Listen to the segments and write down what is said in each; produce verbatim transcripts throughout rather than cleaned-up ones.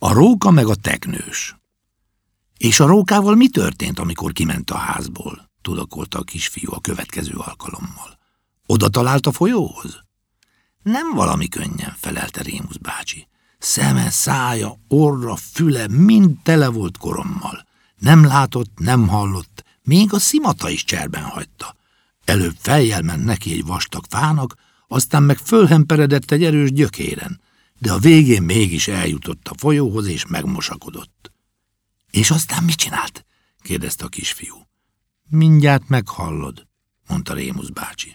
A róka meg a teknős. És a rókával mi történt, amikor kiment a házból? Tudakolta a kisfiú a következő alkalommal. Oda talált a folyóhoz? Nem valami könnyen, felelte Rémusz bácsi. Szeme, szája, orra, füle mind tele volt korommal. Nem látott, nem hallott, még a szimata is cserben hagyta. Előbb fejjel ment neki egy vastag fának, aztán meg fölhemperedett egy erős gyökéren, de a végén mégis eljutott a folyóhoz és megmosakodott. És aztán mit csinált? kérdezte a kisfiú. Mindjárt meghallod, mondta Rémusz bácsi.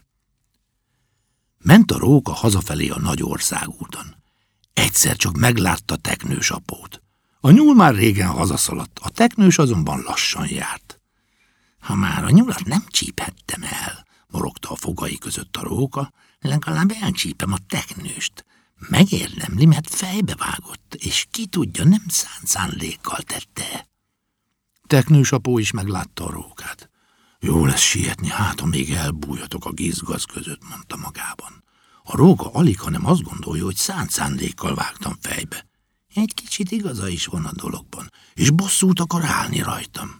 Ment a róka hazafelé a nagy országúton. Egyszer csak meglátta teknős apót. A nyúl már régen hazaszaladt, a teknős azonban lassan járt. Ha már a nyulat nem csíphettem el, morogta a fogai között a róka, legalább elcsípem a teknőst. Megérdemli, mert fejbevágott, és ki tudja, nem szánt szándékkal tette. Teknős apó is meglátta a rókát. Jó lesz sietni, hát ha még elbújhatok a gizgaz között, mondta magában. A róka alig, hanem azt gondolja, hogy szánt szándékkal vágtam fejbe. Egy kicsit igaza is van a dologban, és bosszút akar állni rajtam.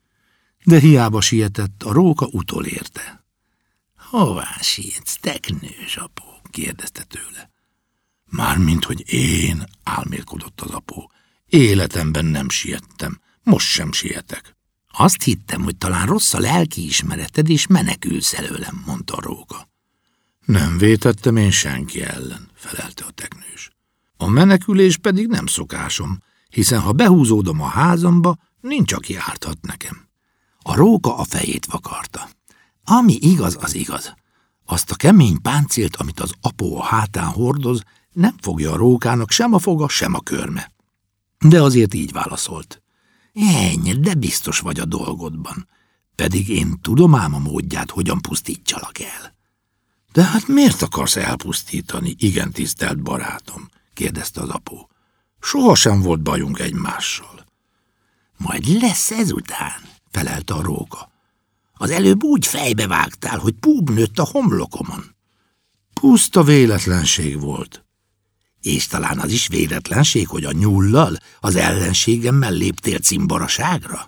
De hiába sietett, a róka utolérte. Hová sietsz, teknős apó? kérdezte tőle. Mármint, hogy én, álmélkodott az apó. Életemben nem siettem, most sem sietek. Azt hittem, hogy talán rossz a lelkiismereted, és menekülsz előlem, mondta a róka. Nem vétettem én senki ellen, felelte a teknős. A menekülés pedig nem szokásom, hiszen ha behúzódom a házamba, nincs, aki árthat nekem. A róka a fejét vakarta. Ami igaz, az igaz. Azt a kemény páncélt, amit az apó a hátán hordoz, nem fogja a rókának sem a foga, sem a körme. De azért így válaszolt. Ennyi, de biztos vagy a dolgodban. Pedig én tudom ám a módját, hogyan pusztítsalak el. De hát miért akarsz elpusztítani, igen tisztelt barátom? kérdezte az apó. Sohasem volt bajunk egymással. Majd lesz ezután, felelte a róka. Az előbb úgy fejbevágtál, hogy púb nőtt a homlokomon. Puszta véletlenség volt. És talán az is véletlenség, hogy a nyullal, az ellenségemmel léptél cimbaraságra?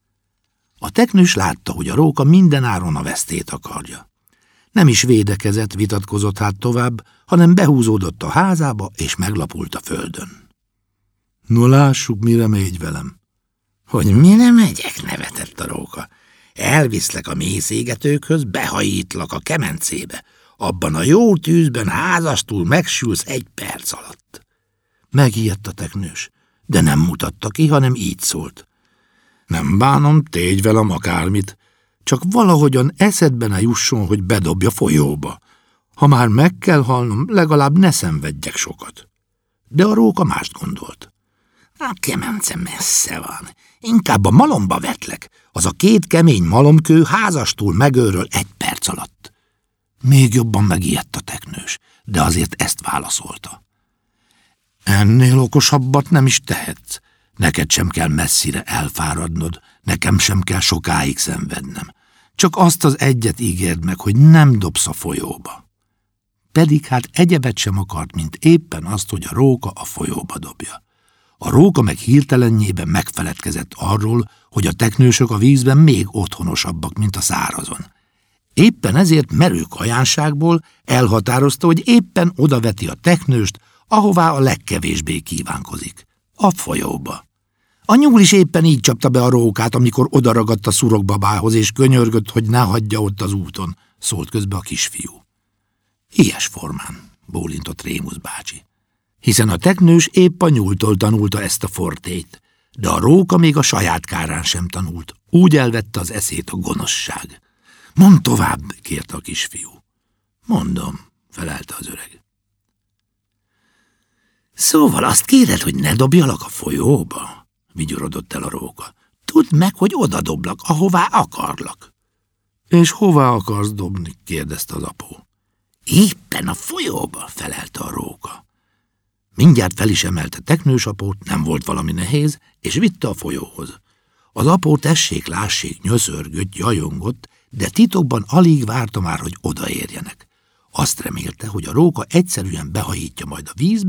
A teknős látta, hogy a róka mindenáron a vesztét akarja. Nem is védekezett, vitatkozott hát tovább, hanem behúzódott a házába, és meglapult a földön. No lássuk, mire megy velem. Hogy mire megyek, nevetett a róka. Elviszlek a mészégetőkhöz, behajítlak a kemencébe. Abban a jó tűzben házastul megsülsz egy perc alatt. Megijedt a teknős, de nem mutatta ki, hanem így szólt. Nem bánom, tégy velem akármit, csak valahogyan eszedbe ne jusson, hogy bedobja folyóba. Ha már meg kell halnom, legalább ne szenvedjek sokat. De a róka mást gondolt. A kemence messze van, inkább a malomba vetlek, az a két kemény malomkő házastul megőröl egy perc alatt. Még jobban megijedt a teknős, de azért ezt válaszolta. Ennél okosabbat nem is tehetsz. Neked sem kell messzire elfáradnod, nekem sem kell sokáig szenvednem. Csak azt az egyet ígérd meg, hogy nem dobsz a folyóba. Pedig hát egyebet sem akart, mint éppen azt, hogy a róka a folyóba dobja. A róka meg hirtelenjében megfeledkezett arról, hogy a teknősök a vízben még otthonosabbak, mint a szárazon. Éppen ezért merő kajánságból elhatározta, hogy éppen odaveti a teknőst, ahová a legkevésbé kívánkozik, a folyóba. A nyúl is éppen így csapta be a rókát, amikor odaragadt a szurogbabához, és könyörgött, hogy ne hagyja ott az úton, szólt közbe a kisfiú. Ilyes formán, bólintott Rémusz bácsi, hiszen a teknős épp a nyúltól tanulta ezt a fortét, de a róka még a saját kárán sem tanult, úgy elvette az eszét a gonoszság. Mondd tovább, kérte a kisfiú. Mondom, felelte az öreg. Szóval azt kéred, hogy ne dobjalak a folyóba? Vigyorodott el a róka. Tudd meg, hogy oda doblak, ahová akarlak. És hová akarsz dobni? kérdezte az apó. Éppen a folyóba, felelte a róka. Mindjárt fel is emelte teknős apót, nem volt valami nehéz, és vitte a folyóhoz. Az apó tessék-lássék nyöszörgött, jajongott, de titokban alig várta már, hogy odaérjenek. Azt remélte, hogy a róka egyszerűen behajítja majd a vízbe,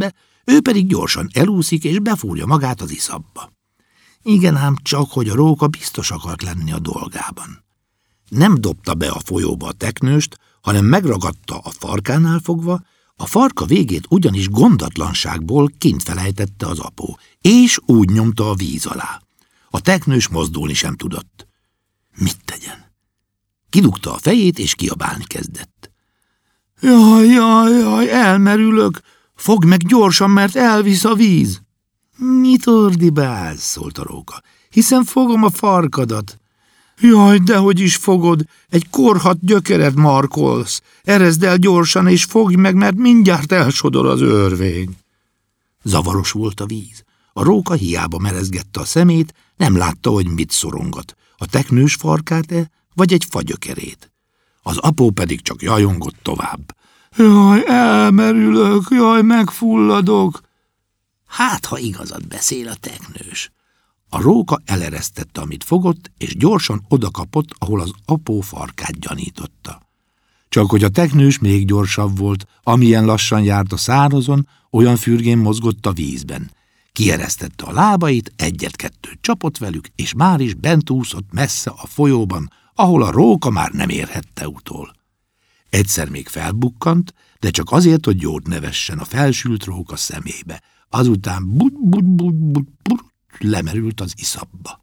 ő pedig gyorsan elúszik és befúrja magát az iszapba. Igen ám csak, hogy a róka biztos akart lenni a dolgában. Nem dobta be a folyóba a teknőst, hanem megragadta a farkánál fogva, a farka végét ugyanis gondatlanságból kint felejtette az apó, és úgy nyomta a víz alá. A teknős mozdulni sem tudott. Mit tegyen? Kidugta a fejét, és kiabálni kezdett. Jaj, jaj, jaj, elmerülök! Fogd meg gyorsan, mert elvisz a víz! Mit ordibálsz? Szólt a róka. Hiszen fogom a farkadat. Jaj, dehogy is fogod, egy korhadt gyökeret markolsz. Erezd el gyorsan, és fogj meg, mert mindjárt elsodor az örvény. Zavaros volt a víz. A róka hiába merezgette a szemét, nem látta, hogy mit szorongat. A teknős farkát-e, vagy egy fagyökerét. Az apó pedig csak jajongott tovább. Jaj, elmerülök, jaj, megfulladok. Hát, ha igazat beszél a teknős. A róka eleresztette, amit fogott, és gyorsan odakapott, ahol az apó farkát gyanította. Csak hogy a teknős még gyorsabb volt, amilyen lassan járt a szárazon, olyan fürgén mozgott a vízben. Kieresztette a lábait, egyet-kettőt csapott velük, és már is bent úszott messze a folyóban, ahol a róka már nem érhette utol. Egyszer még felbukkant, de csak azért, hogy jót nevessen a felsült róka szemébe. Azután but-but-but-but-but lemerült az iszapba.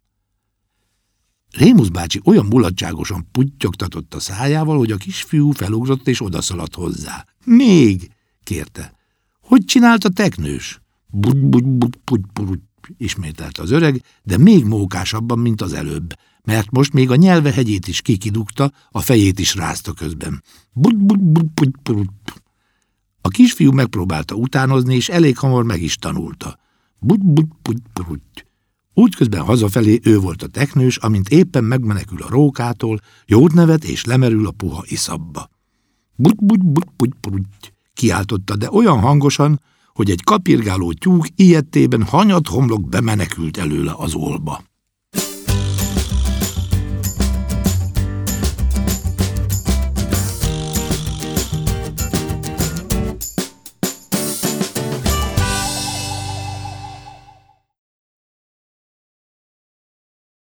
Rémusz bácsi olyan mulatságosan puttyogtatott a szájával, hogy a kisfiú felugrott és odaszaladt hozzá. Még, kérte. Hogy csinált a teknős? But-but-but-but-but, ismételte az öreg, de még mókásabban, mint az előbb, mert most még a nyelvehegyét is kikidugta, a fejét is rázta közben. But-but-but-but-but. A kisfiú megpróbálta utánozni, és elég hamar meg is tanulta. But-but-but-but. Útközben hazafelé ő volt a teknős, amint éppen megmenekül a rókától, jót nevet és lemerül a puha iszapba. But-but-but-but-but, kiáltotta, de olyan hangosan, hogy egy kapirgáló tyúk ijedtében hanyat homlok bemenekült előle az olba.